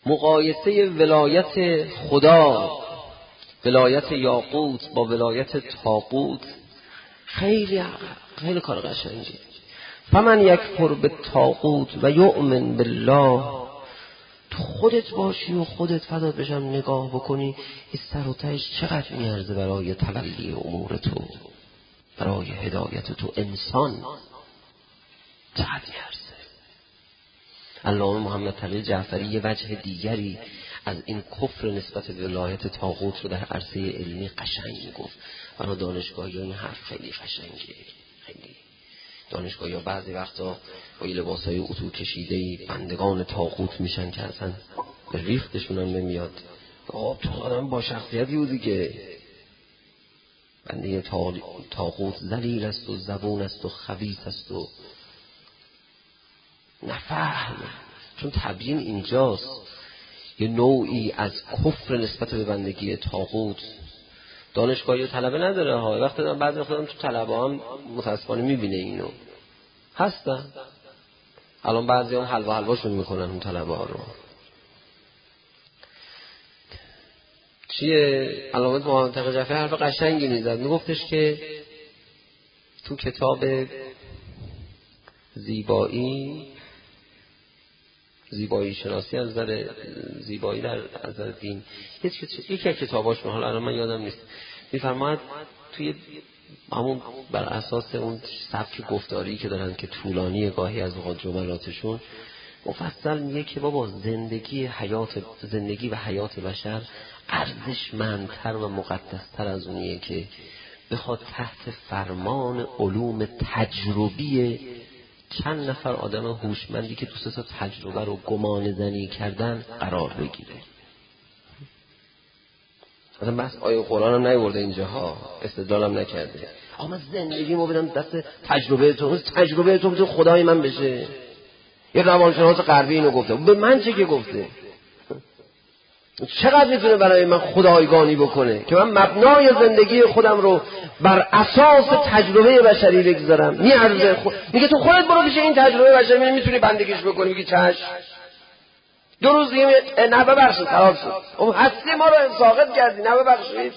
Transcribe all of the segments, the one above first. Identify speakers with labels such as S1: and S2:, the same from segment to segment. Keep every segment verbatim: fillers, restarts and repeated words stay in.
S1: مقایسه ولایت خدا، ولایت یاقوت با ولایت طاغوت خیلی خیلی کار قشنگی. فمن یکفر بالطاغوت و یؤمن بالله، تو خودت باشی و خودت فدات بشم نگاه بکنی این سر و تهش چقدر میارزه برای تولی امور تو، برای هدایت تو انسان چقدر میارزه. علامه محمد تقی جعفری یه وجه دیگری از این کفر نسبت به ولایت طاغوت رو در عرصه علمی قشنگ میگفت. برای دانشگاهیان این حرف خیلی قشنگه. خیلی دانشگاهی ها بعضی وقتا با یه لباسای اتو کشیده‌ای بندگان طاغوت میشن که اصلا به ریختشون هم نمیاد. آب تو آدم با شخصیتی بودی که بنده طاغوت ذلیل است و زبون است و خبیث است و نفهم. چون تبیین اینجاست یه نوعی از کفر نسبت به بندگی طاغوت. دانشگاهی طلبه نداره ها، وقتی دارم بعضی وقتا تو طلبه هم متاسفانه میبینه اینو هستن. الان بعضی هم حلوا حلواشون میکنن اون طلبه ها رو. چیه علامه محمد تقی جعفری حرف قشنگی میزد، میگفتش که تو کتاب زیبایی زیبایی شناسی از نظر زیبایی در از نظر دین یکی از کتاباش من حالا الان من یادم نیست میفرماید توی همون بر اساس اون سبک گفتاری که دارن که طولانی گاهی از اوقات جملاتشون مفصل میگه که بابا زندگی حیات زندگی و حیات بشر ارزشمندتر و مقدستر از اونیه که بخواد تحت فرمان علوم تجربی چند نفر آدم هوشمندی که تو سه تجربه رو گمان زنی کردن قرار بگیره. مثلا بس آیه قرآن هم نیورده اینجاها، استدلالم نکرده. آقا من زندگیمو بدم دست تجربه تو، تجربه تو بتونه خدای من بشه. یه روانشناس غربی اینو گفته، به من چه که گفته؟ چقدر میتونه برای من خدایگانی بکنه که من مبنای زندگی خودم رو بر اساس تجربه بشری بگذارم؟ میارزه خود... میگه تو خودت برو که این تجربه بشری میتونی بندگیش بکنی. میگه چشم. دو روز دیگه نه ببخشید خراب شد، اون هستی ما رو ساقط کردی، نه ببخشید.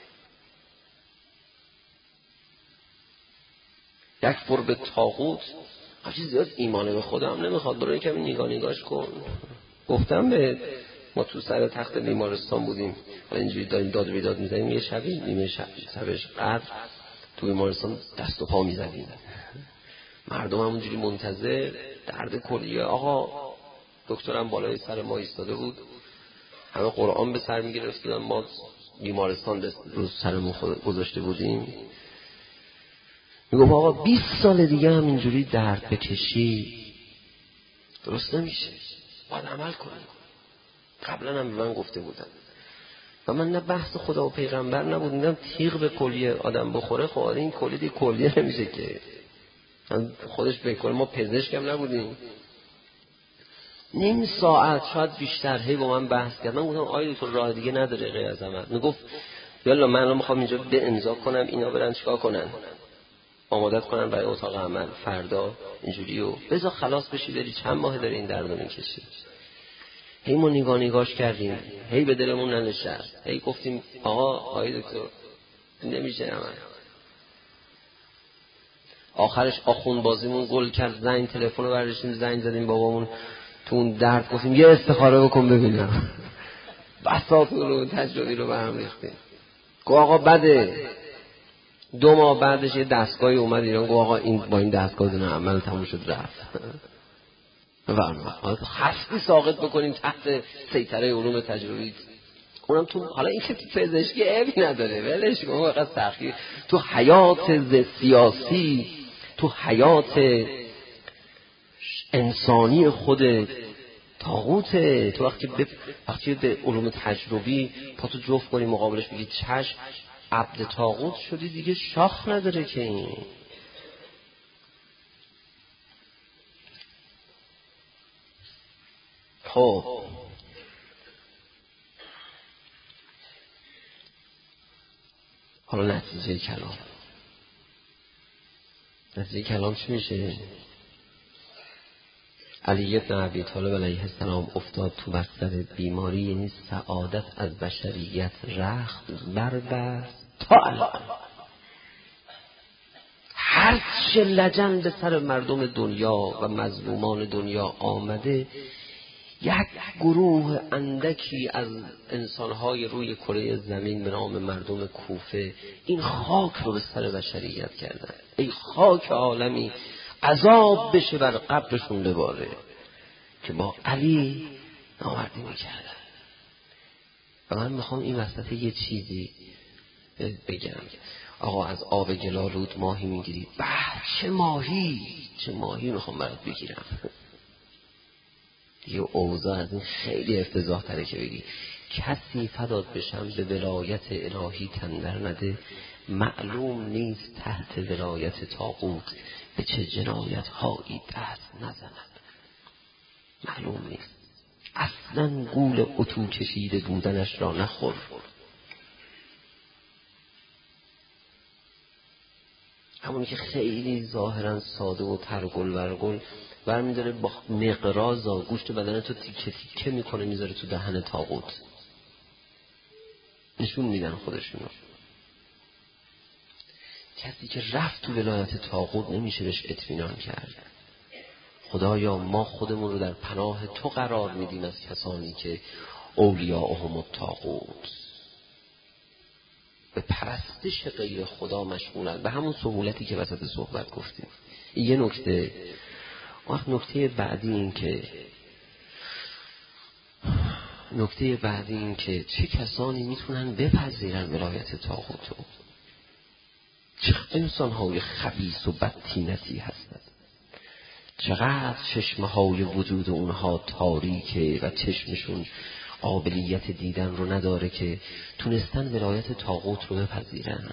S1: یکفر به طاغوت هرچی زیاد ایمان به خدا هم نمیخواد. برو یکم نگاه نگاش کن. گفتم به ما تو سر تخت بیمارستان بودیم، اینجوری داریم داد و بیداد میزنیم. یه شبی نیمه شب شبش قدر تو بیمارستان دست و پا میزنیم، مردم همونجوری منتظر. درد کلیه. آقا دکترم بالای سر ما ایستاده بود، همه قرآن به سر میگرفتن، ما بیمارستان روز سرمون گذاشته بودیم. میگم آقا بیست سال دیگه هم اینجوری درد بکشی درست نمیشه، باید عمل کنیم. قبلا هم به من گفته بودن و من نه بحث خدا و پیغمبر نبود، میگم تیغ به کلیه آدم بخوره خب این کلیه کلیه نمیشه که خودش بکنه. ما پزشک هم نبودیم. نیم ساعت شاید بیشتر هی با من بحث کرد. من گفتم آیا تو راه دیگه نداره غیر از عمل؟ میگفت یالا من الان میخوام اینجا به امضا کنم، اینا برن چیکار کنن؟ آمادت کنن برای اتاق عمل فردا اینجوری و بذار خلاص بشی بری. چند ماه داره این دردو میکشی. هی ما نگاه نگاش کردیم، هی به دلمون ننشست، هی گفتیم آقا آقای دکتر نمیشه عمل. آخرش آخوند بازیمون گل کرد، زنگ تلفن رو برداشتیم زنگ زدیم بابامون تو اون درد، گفتیم یه استخاره بکن ببینم. بساط رو تجربی رو به هم ریختیم. گو آقا بده. دو ماه بعدش یه دستگاهی اومد ایران، گو آقا این با این دستگاه دونه عمل تموم شد رفت. بفرمایید خاصی ساقط بکنیم تحت سیطره علوم تجربی. اونم تو حالا این که تو پزشکی عیبی نداره ولش کن. واقعا سختی تو حیات سیاسی، تو حیات انسانی خود طاغوت. تو وقتی به وقتی به علوم تجربی پا تو جفت کنی مقابلش بگی چشم، عبد طاغوت شدی دیگه، شاخ نداره که این. خب حالا نتیجه کلام نتیجه کلام چی میشه؟ علی بن ابی طالب علیه السلام افتاد تو بستر بیماری، یعنی سعادت از بشریت رخت بربست تا الان. هر چه لجن به سر مردم دنیا و مظلومان دنیا آمده، یک گروه اندکی از انسانهای روی کره زمین به نام مردم کوفه این خاک رو به سر بشریت کردن. ای خاک عالمی عذاب بشه بر قبرشون بباره که با علی نامردی میکردن. و من میخوام این وسط یه چیزی بگم. آقا از آب گلالود ماهی میگیرید؟ به چه ماهی، چه ماهی میخوام برات بگیرم. یه اوضاع از این خیلی افتضاح تره که بگی کسی فداد بشم به ولایت الهی تندر نده، معلوم نیست تحت ولایت طاغوت به چه جنایت هایی دست نزند. معلوم نیست. اصلا گول اتو کشیده بودنش را نخور. همونی که خیلی ظاهرا ساده و ترگل ورگل برمی داره با مقرازا گوشت بدن تو تیکه تیکه میکنه میذاره تو دهن طاغوت. نشون میدن خودشونو. کسی که رفت تو ولایت طاغوت نمیشه بهش اطمینان کرد. خدایا ما خودمون رو در پناه تو قرار میدیم از کسانی که اولیاءهم الطاغوت به پرستش غیر خدا مشغولند، به همون سهولتی که وسط صحبت گفتیم. این یه نکته. وقت نکته بعدی این که نکته بعدی این که چه کسانی میتونن بپذیرن ولایت طاغوت رو. چه انسان‌های خبیث و بدتینتی هستند. چقدر چشمه‌های وجود اونها تاریکه و چشمشون قابلیت دیدن رو نداره که تونستن ولایت طاغوت رو بپذیرن.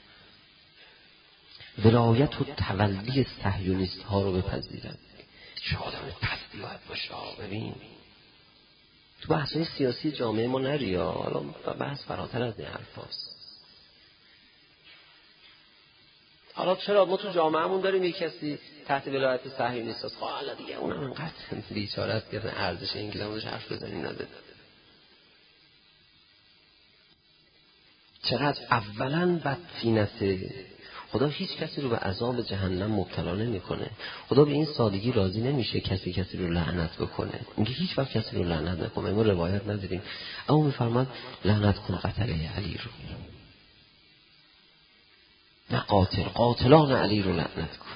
S1: ولایت و تولی صهیونیست ها رو بپذیرن. چه آدم پستی باید باشه. ببین تو بحثای سیاسی جامعه ما نریا، حالا بحث فراتر از این حرف هست. حالا چرا ما تو جامعهمون داریم یک کسی تحت ولایت صهیونیست هست، خب حالا دیگه اونم انقدر بیچاره است که ارزش این گلمونش حرف بزنی نداره. چقدر اولا بدتینته. خدا هیچ کسی رو به عذاب جهنم مبتلا نمیکنه. خدا به این سادگی راضی نمیشه کسی کسی رو لعنت بکنه. میگه هیچ وقت کسی رو لعنت نکنه. ما روایت نداریم، اما میفرماد لعنت کن قتله علی رو، نه قاتل، قاتلان علی رو لعنت کن.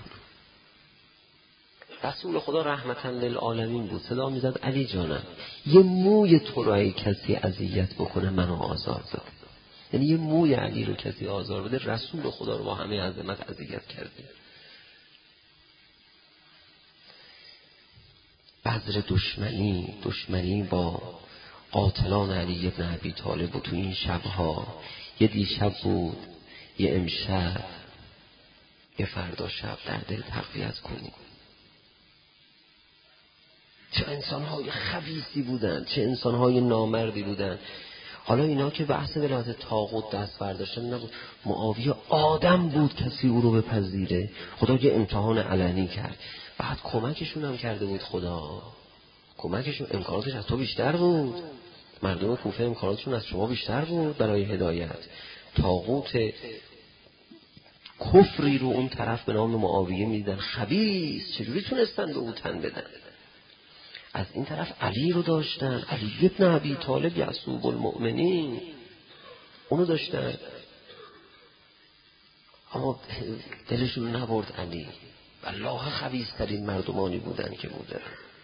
S1: رسول خدا رحمتا للعالمین بود، صدا میزد علی جانم یه موی تو رو ای کسی اذیت بکنه منو آزار بده. یعنی یه موی علی رو کسی آزار بده رسول خدا رو با همه عظمت اذیت کرده. بذر دشمنی دشمنی با قاتلان علی بن ابی طالب و تو این شبها، یه دیشب بود، یه امشب، یه فردا شب در دل تقویت کنید. چه انسان‌های خبیثی بودن، چه انسان‌های نامردی بودن. حالا اینا که بحث ولایت طاغوت دست برداشتن نبود، معاویه آدم بود کسی او رو بپذیره. خدا یه امتحان علنی کرد، بعد کمکشون هم کرده بود. خدا کمکشون، امکاناتش از تو بیشتر بود. مردم کوفه امکاناتشون از شما بیشتر بود برای هدایت. طاغوت کفری رو اون طرف به نام معاویه میدن، خبیث، چجوری تونستن به او تن بدن؟ از این طرف علی رو داشتن، علی ابن ابی طالب یعصوب المؤمنین، اونو داشتن، اما دلشون نبرد علی. والله خبیث ترین مردمانی بودن که بودن.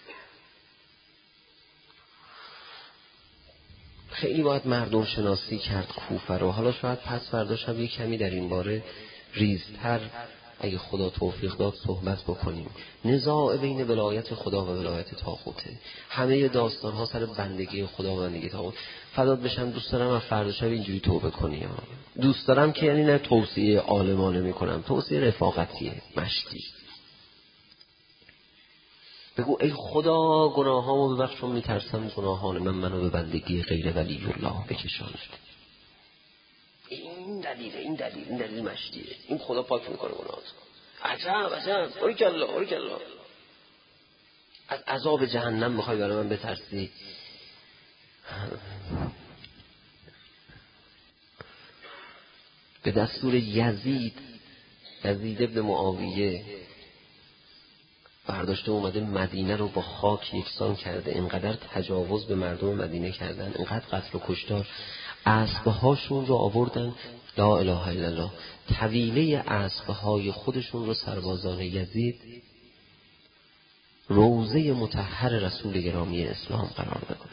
S1: خیلی باید مردم شناسی کرد کوفه رو. حالا شاید پس فردا شب یک کمی در این باره ریزتر اگه خدا توفیق داد صحبت بکنیم. نزاع بین ولایت خدا و ولایت طاغوته. همه داستان ها سر بندگی خدا و بندگی طاغوت. فدات بشم دوست دارم از فردا شب اینجوری توبه کنی. دوست دارم که یعنی نه توصیه عالمانه میکنم، توصیه رفاقتیه، مشتی. بگو ای خدا گناهامو ببخش چون میترسم گناهان من منو به بندگی غیر ولی الله بکشاند. این دلیل این دلیل این دلیل مشتیه. این خدا پاک میکنه گناهات. عجب عجب، بارک الله بارک الله. از عذاب جهنم میخوای برای من بترسی؟ به دستور یزید یزید ابن معاویه برداشته اومده مدینه رو با خاک یکسان کرده. اینقدر تجاوز به مردم مدینه کردن، اینقدر قتل و کشتار. اسبهاشون رو آوردن، لا اله الا الله، طویله اسبهای خودشون رو سربازان یزید روضه مطهر رسول گرامی اسلام قرار دادن.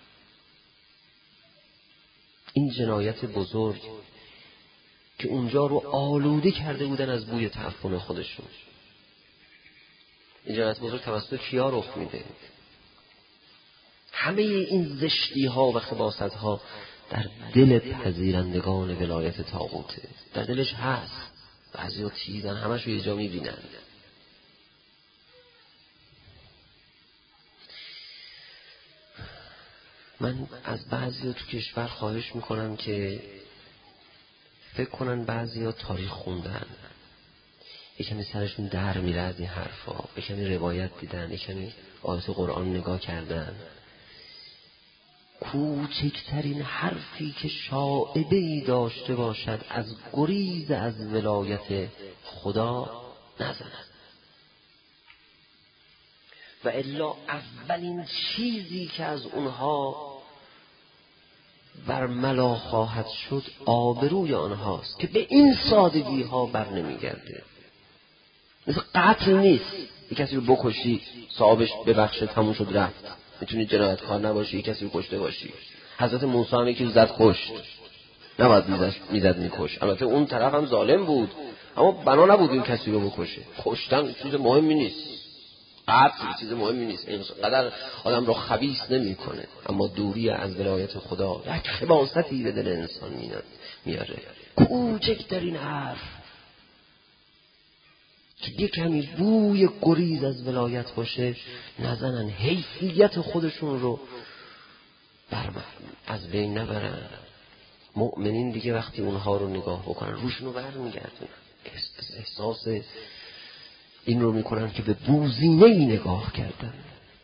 S1: این جنایت بزرگ که اونجا رو آلوده کرده بودن از بوی تعفن خودشون. این جنایت بزرگ توسط کیا رخ میده؟ همه این زشتی ها و خباثت ها در دل پذیرندگان ولایت طاغوته. در دلش هست، بعضی ها تیزن، همش رو یه جا میبینن. من از بعضی ها تو کشور خواهش میکنم که فکر کنن بعضی ها تاریخ خوندن، یکمی سرشون در میره از این حرفا، یکمی روایت دیدن، یکمی آیات قرآن نگاه کردن. کوچکترین حرفی که شائبه‌ای داشته باشد از گریز از ولایت خدا نزند، و الا اولین چیزی که از اونها برملا خواهد شد آبروی آنهاست که به این سادگی ها بر نمیگرده. مثل قتل نیست، یک کسی رو بکشی صاحبش ببخشه تموم شد رفت. میتونی جنایتکار نباشی، یک کسی رو کشته باشی. حضرت موسی هم یکی رو زد کشت، نباید میزد میزد میکش. البته اون طرف هم ظالم بود، اما بنا نبود این کسی رو بکشه. کشتن چیز مهمی نیست، قتل چیز مهمی نیست، اینقدر آدم رو خبیث نمیکنه. اما دوری از ولایت خدا یک خباثتی به دل انسان میاره. کوچکترین حرف که یک کمی بوی گریز از ولایت باشه نزنن، حیثیت خودشون رو برمن از بین نبرن. مؤمنین دیگه وقتی اونها رو نگاه بکنن روشون رو برمیگردونن، احساس این رو میکنن که به بوزینه ای نگاه کردن.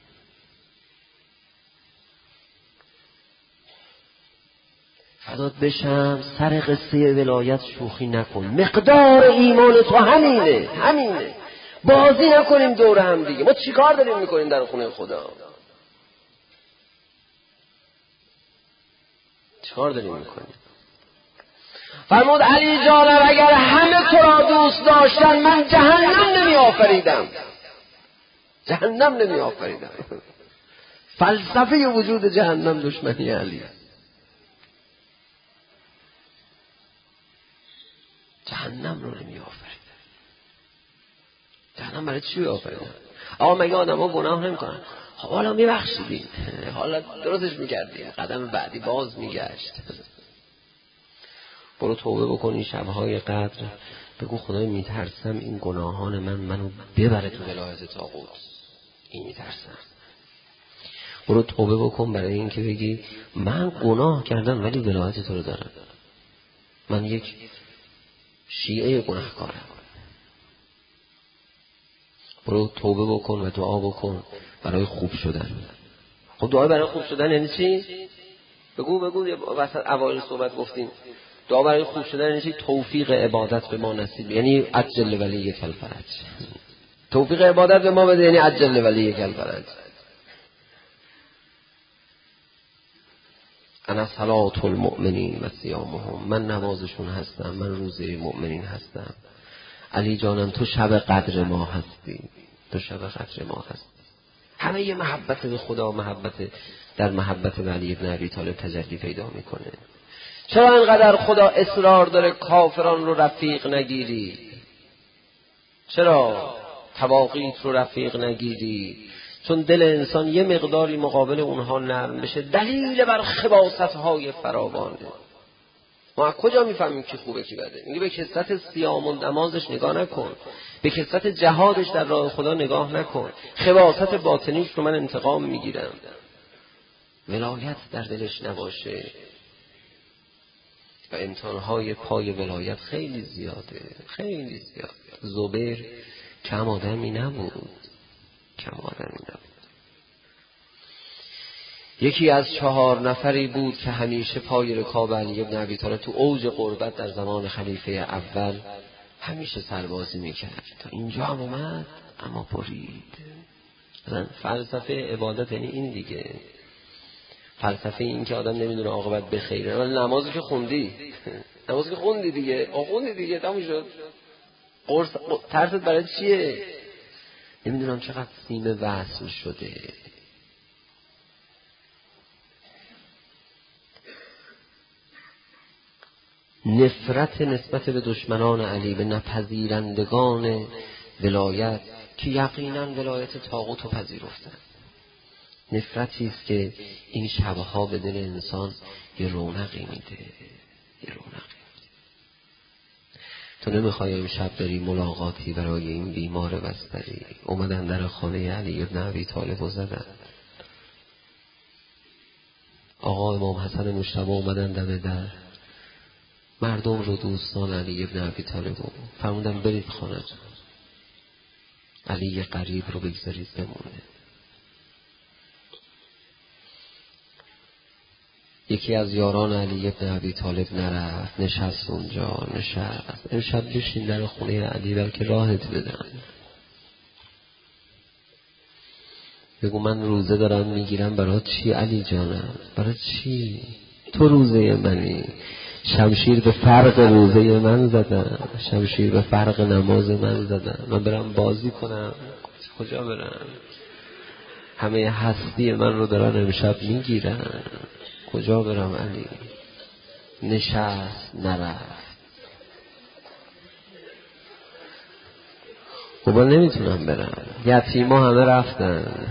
S1: فدات بشم سر قصه ولایت شوخی نکن. مقدار ایمان تو همینه همینه بازی نکنیم دور هم دیگه. ما چیکار داریم میکنیم در خونه خدا؟ چیکار داریم میکنیم؟ فرمود علی جانم اگر همه تو را دوست داشتن من جهنم نمی آفریدم جهنم نمی آفریدم فلسفه وجود جهنم دشمنی علی. جهنم رو نمی آفریدم. جهنم برای چی آفریدم؟ آقا مگه آدم ها گناه نمی کنن؟ حالا می بخشیدیم، حالا درستش می کردیم، قدم بعدی باز می گشت. برو توبه بکن این شبهای قدر، بگو خدای میترسم این گناهان من منو ببره تو ولایت طاغوت. این میترسم. برو توبه بکن برای این که بگی من گناه کردم ولی ولایت تو رو دارم. من یک شیعه گناهکارم. برو توبه بکن و دعا بکن برای خوب شدن. خب دعا برای خوب شدن یعنی چی؟ بگو بگو وسط اوایل صحبت گفتیم دعا برای خوب شدن یعنی چی؟ توفیق عبادت به ما نصیب، یعنی عجل ولی الفرج. توفیق عبادت به ما بده یعنی عجل ولی الفرج. انا صلاة المؤمنین و صیامهم، من نمازشون هستم، من روزه مؤمنین هستم. علی جانم تو شب قدر ما هستی، تو شب قدر ما هستی. همه یه محبت به خدا، محبت در محبت به علی ابن ابی طالب تجلی پیدا میکنه. چرا اینقدر خدا اصرار داره کافران رو رفیق نگیری؟ چرا تواقیت رو رفیق نگیری؟ چون دل انسان یه مقداری مقابل اونها نرم بشه دلیل بر خباثت‌های فراوانه. ما از کجا میفهمیم کی خوبه کی بده؟ میگه به کثرت صیام و نمازش نگاه نکن، به کثرت جهادش در راه خدا نگاه نکن، خباثت باطنیش رو من انتقام میگیرم. ولایت در دلش نباشه و امتحانهای پای ولایت خیلی زیاده، خیلی زیاده. زبیر کم آدمی نبود، کم آدمی نبود. یکی از چهار نفری بود که همیشه پای رکاب علی بن ابی طالب تو اوج قربت در زمان خلیفه اول همیشه سربازی میکرد. تا اینجا هم اومد اما برید. فلسفه عبادت یعنی این دیگه. فلسفه این که آدم نمیدونه عاقبت به خیره. ولی نمازی که خوندی نمازی که خوندی دیگه خوندی دیگه تموم شد. قرص ترست برای چیه؟ نمیدونم چقدر سیم وصل شده. نفرت نسبت به دشمنان علی، به نپذیرندگان ولایت که یقینا ولایت طاغوت رو پذیرفتن. نفرتی است که این شبها به دل انسان یه رونقی میده، یه رونقی. تو نمیخوای امشب بری ملاقاتی برای این بیمار بستری؟ اومدن در خانه علی بن ابی طالب و زدن. آقا امام حسن مجتبی اومدن دم در، مردم رو، دوستان علی بن ابی طالب رو فرمودن برید خانه، علی قریب رو بگذارید بمونه. یکی از یاران علی بن ابی طالب نرفت، نشست اونجا، نشست. امشب بشین در خونه علی بلکه راحت بدن. بگو من روزه دارم میگیرم برای چی علی جانم؟ برای چی؟ تو روزه منی. شمشیر به فرق روزه من زدن، شمشیر به فرق نماز من زدن. من برم بازی کنم کجا برم؟ همه هستی من رو دارن امشب میگیرن، کجا برم علی؟ نشست نرفت. خب نمیتونم برم، یتیما همه رفتن.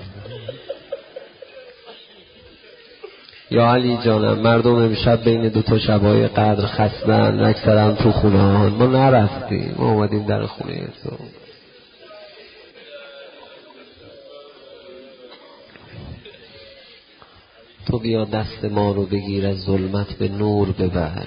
S1: یا علی جانم مردم امشب بین دو تا شبای قدر خستن، اکثرا تو خونه ها، ما نرفتیم، ما اومدیم در خونه تو. تو بیا دست ما رو بگیر، از ظلمت به نور ببر.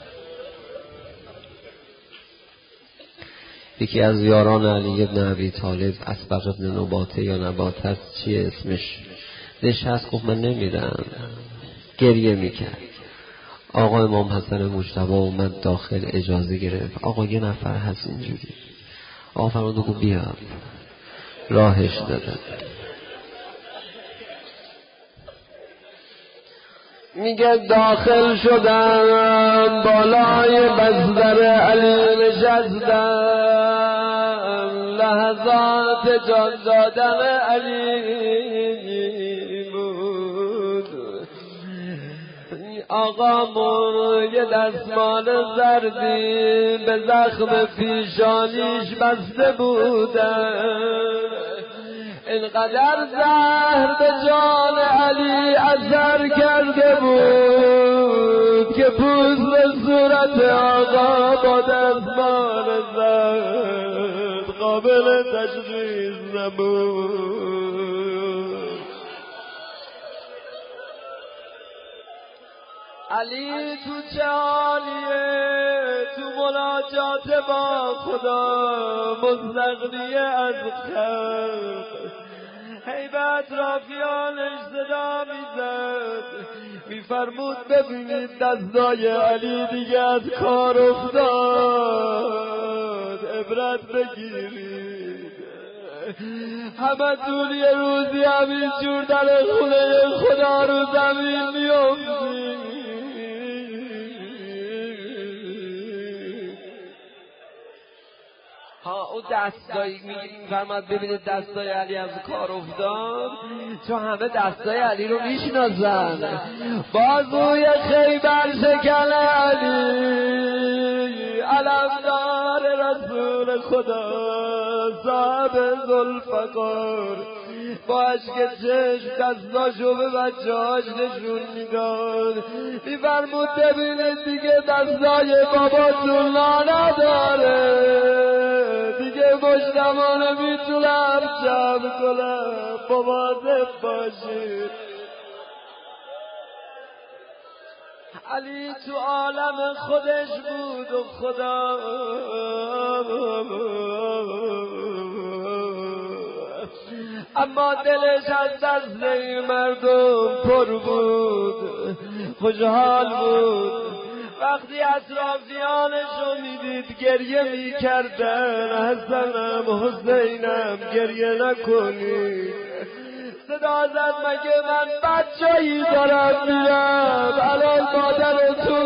S1: یکی از یاران علی بن ابی طالب، اسبق ابن نباته یا نباته است چیه اسمش، نشست گفت من نمیرم، گریه میکرد. آقا امام حسن مجتبی اومد داخل، اجازه گرفت. آقا یه نفر هست اینجوری. آقا فرمود گفت بیا، راهش دادن. میگه داخل شدم، بالای بستر علی نشستم، لحظات جان دادن علی بود. آقامون یه دستمال زردی به زخم پیشانیش بسته بودن. اینقدر زهر به جان علی اثر کرده بود که پوست صورت آقا با دستمال زرد قابل تشخیص نبود. علی تو چه حالیه؟ تو مناجات با خدا، مستغنی از خلق، هی به اطرافیانش صدا میزد، میفرمود ببینید دستای علی دیگه از کار افتاد، عبرت بگیرید. همه طول یه روزی همینجور در خونه خدا رو زمین میافتید. ها او دستایی میگیم فرماد ببینید دستای علی از کار افتاد، چون همه دستای علی رو میشناسن. بازوی خیبر شکن علی، علمدار رسول خدا، صاحب ذوالفقار، با عشق چشم دستاشو به بچه هاش نشون میداد. میفرمود ببینید دیگه دستای باباتون لا نداره، دیگه مجتمع نمیتونم جمع کنم، مواظب باشید. علی تو عالم خودش بود و خدا
S2: اما دلش از دست این مردم پر بود، خوشحال بود. وقتی اطرافیانشو میدید گریه میکردن، حسنم حسینم گریه نکنید. صدا زد مگه من بچه‌ای دارم میرم، الان مادرتون